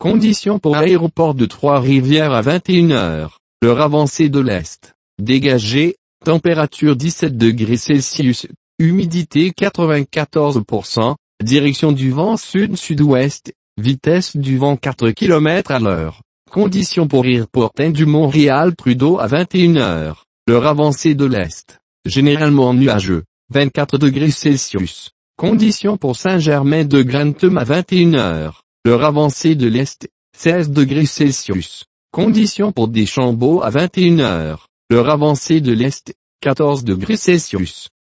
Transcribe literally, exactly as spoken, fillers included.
Conditions pour aéroport de Trois-Rivières à vingt et une heures. L'heure avancée de l'Est. Dégagé, température dix-sept degrés Celsius, humidité quatre-vingt-quatorze pour cent, direction du vent sud-sud-ouest, vitesse du vent quatre kilomètres à l'heure. Conditions pour Airport du Montréal Trudeau à vingt et une heures. L'heure avancée de l'Est. Généralement nuageux, vingt-quatre degrés Celsius. Conditions pour Saint-Germain de Grantham à vingt et une heures. L'heure avancée de l'Est, seize degrés Celsius. Conditions pour Deschambault à vingt et une heures. L'heure avancée de l'Est, quatorze degrés Celsius.